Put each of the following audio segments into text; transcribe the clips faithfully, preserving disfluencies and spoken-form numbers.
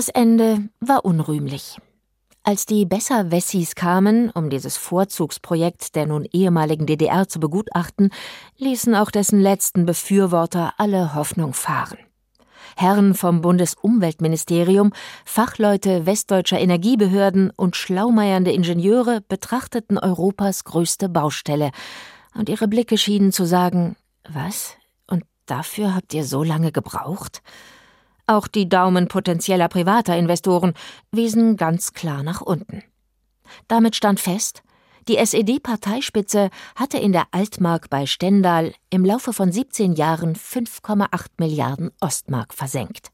Das Ende war unrühmlich. Als die Besser-Wessis kamen, um dieses Vorzugsprojekt der nun ehemaligen D D R zu begutachten, ließen auch dessen letzten Befürworter alle Hoffnung fahren. Herren vom Bundesumweltministerium, Fachleute westdeutscher Energiebehörden und schlaumeiernde Ingenieure betrachteten Europas größte Baustelle, und ihre Blicke schienen zu sagen: Was? Und dafür habt ihr so lange gebraucht? Auch die Daumen potenzieller privater Investoren wiesen ganz klar nach unten. Damit stand fest, die S E D-Parteispitze hatte in der Altmark bei Stendal im Laufe von siebzehn Jahren fünf Komma acht Milliarden Ostmark versenkt.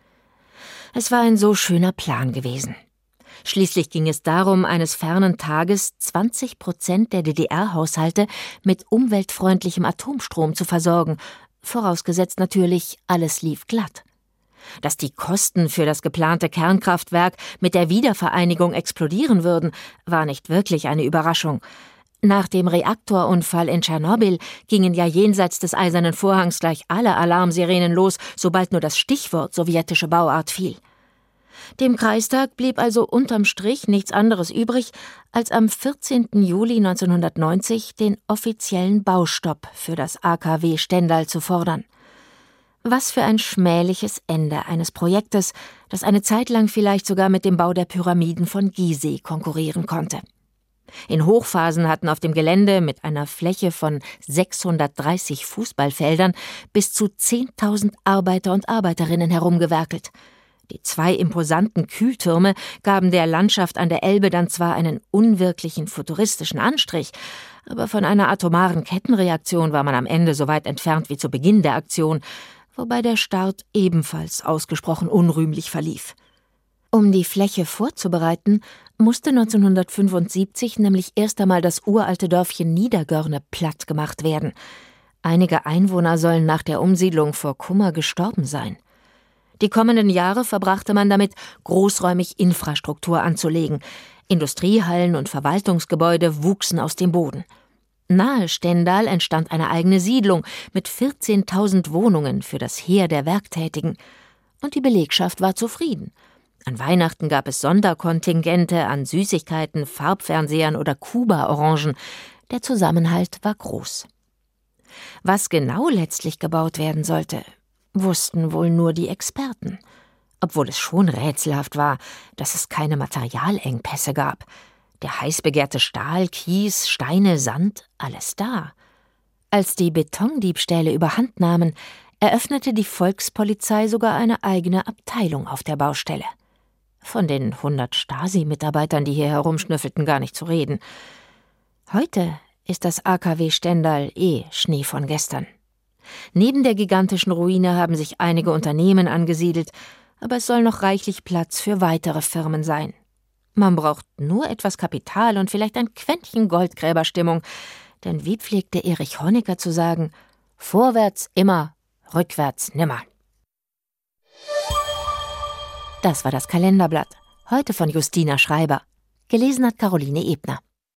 Es war ein so schöner Plan gewesen. Schließlich ging es darum, eines fernen Tages zwanzig Prozent der D D R-Haushalte mit umweltfreundlichem Atomstrom zu versorgen, vorausgesetzt natürlich, alles lief glatt. Dass die Kosten für das geplante Kernkraftwerk mit der Wiedervereinigung explodieren würden, war nicht wirklich eine Überraschung. Nach dem Reaktorunfall in Tschernobyl gingen ja jenseits des Eisernen Vorhangs gleich alle Alarmsirenen los, sobald nur das Stichwort sowjetische Bauart fiel. Dem Kreistag blieb also unterm Strich nichts anderes übrig, als am vierzehnten Juli neunzehnhundertneunzig den offiziellen Baustopp für das A K W Stendal zu fordern. Was für ein schmähliches Ende eines Projektes, das eine Zeit lang vielleicht sogar mit dem Bau der Pyramiden von Gizeh konkurrieren konnte. In Hochphasen hatten auf dem Gelände mit einer Fläche von sechshundertdreißig Fußballfeldern bis zu zehntausend Arbeiter und Arbeiterinnen herumgewerkelt. Die zwei imposanten Kühltürme gaben der Landschaft an der Elbe dann zwar einen unwirklichen futuristischen Anstrich, aber von einer atomaren Kettenreaktion war man am Ende so weit entfernt wie zu Beginn der Aktion, wobei der Start ebenfalls ausgesprochen unrühmlich verlief. Um die Fläche vorzubereiten, musste neunzehnhundertfünfundsiebzig nämlich erst einmal das uralte Dörfchen Niedergörne platt gemacht werden. Einige Einwohner sollen nach der Umsiedlung vor Kummer gestorben sein. Die kommenden Jahre verbrachte man damit, großräumig Infrastruktur anzulegen. Industriehallen und Verwaltungsgebäude wuchsen aus dem Boden. Nahe Stendal entstand eine eigene Siedlung mit vierzehntausend Wohnungen für das Heer der Werktätigen. Und die Belegschaft war zufrieden. An Weihnachten gab es Sonderkontingente an Süßigkeiten, Farbfernsehern oder Kuba-Orangen. Der Zusammenhalt war groß. Was genau letztlich gebaut werden sollte, wussten wohl nur die Experten. Obwohl es schon rätselhaft war, dass es keine Materialengpässe gab. Der heiß begehrte Stahl, Kies, Steine, Sand, alles da. Als die Betondiebstähle überhand nahmen, eröffnete die Volkspolizei sogar eine eigene Abteilung auf der Baustelle. Von den hundert Stasi-Mitarbeitern, die hier herumschnüffelten, gar nicht zu reden. Heute ist das A K W Stendal eh Schnee von gestern. Neben der gigantischen Ruine haben sich einige Unternehmen angesiedelt, aber es soll noch reichlich Platz für weitere Firmen sein. Man braucht nur etwas Kapital und vielleicht ein Quäntchen Goldgräberstimmung. Denn wie pflegte Erich Honecker zu sagen: Vorwärts immer, rückwärts nimmer. Das war das Kalenderblatt. Heute von Justina Schreiber. Gelesen hat Caroline Ebner.